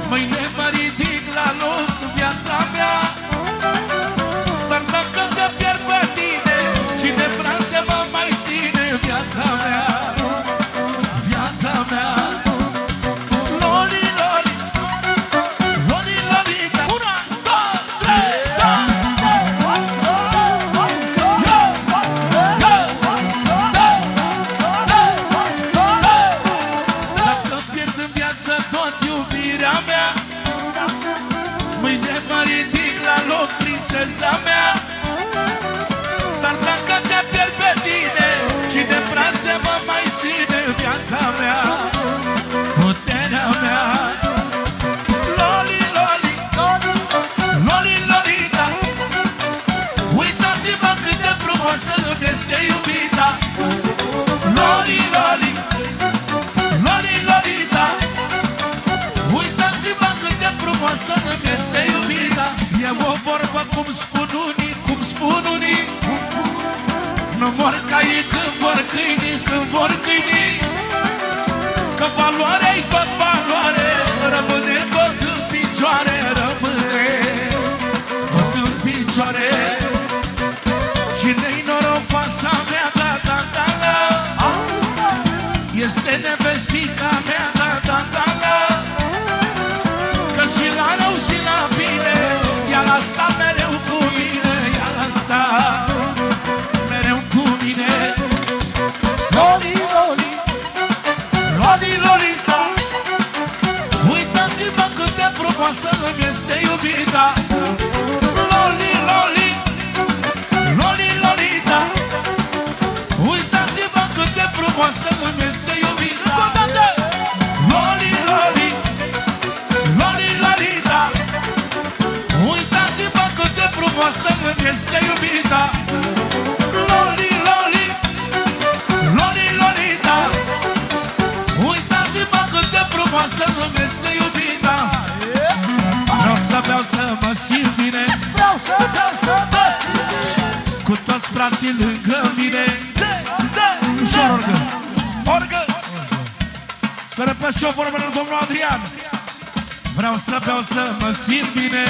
Mâine mă ridic la loc viața mea. Dar dacă te pierd pe tine, cine brațe mă mai ține? Viața mea, viața mea. Loli, loli, loli, lolita. Una, două, trei, da! Dacă pierd în viață tot iubirea mea, mâine mă ridic la loc, prințesa mea. Dar dacă te pierd pe tine, cine brațe mă mai ține? Viața mea, puterea mea. Loli, loli, loli, lolita. Uitați-vă cât de frumoasă îmi este iubita. Loli, loli, loli, lolita. Uitați-vă cât de frumoasă îmi este iubita. E o vorbă cum spun unii, cum spun unii. Nu mor caii când vor câinii, când vor câinii. Că valoarea-i tot valoare, rămâne tot în picioare, rămâne tot în picioare. Cine-i norocoasa mea, da, da, da, da. Este nevestica mea, da, da, da, da. Că și la rău și la bine, ea a stat mereu cu mine, ea a stat mereu cu mine. Loli, loli, loli, lolita. Uitați-vă cât de frumoasă îmi este iubita. Loli, loli, loli, lolita. Uitați-vă cât de frumoasă îmi este iubita. Loli, loli, loli, lolita. Uitați-vă cât de frumoasă îmi este iubita. Loli, loli, loli, lolita. Uitați-vă cât de frumoasă îmi este iubita. Vreau să beau să mă simt bine, Vreau să beau să mă simt cu toți frații lângă mine. Ușor orgă, orgă. Să repet și o vorbă la domnul Adrian. Vreau să beau să mă simt bine,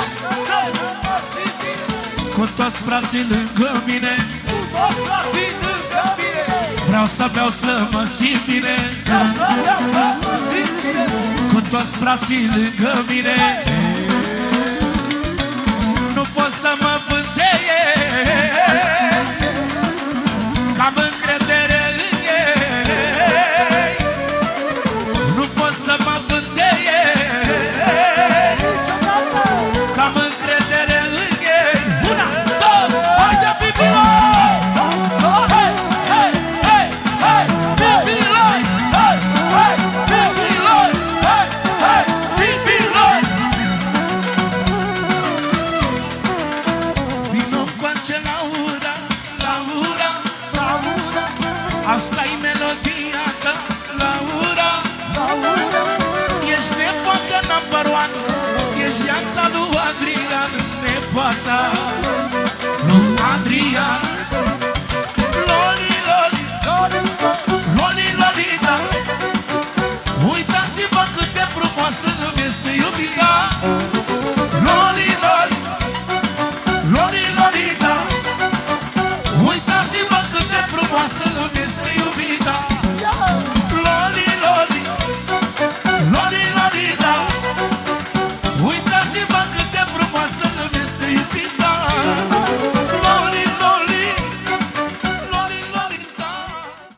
cu toți frații lângă mine. toți frații lângă mine. Vreau să beau să mă simt bine, Vreau să beau să mă simt bine, cu toți frații lângă mine. Nu pot să mă vânteiesc, că am încredere în ei. Nu pot să mă vânteiesc, că am încredere în ei. Una, două, haide Bibiloi! Hei, hei, hei, hei, Bibiloi! Hei, hei, Bibiloi! Hei, hei, Bibiloi! Vino încoace la ura, la ura. la ura, Asta-i melodia ta, la ura. la ura. Ești nepoată number one, ești viața lui Adrian, nepoata.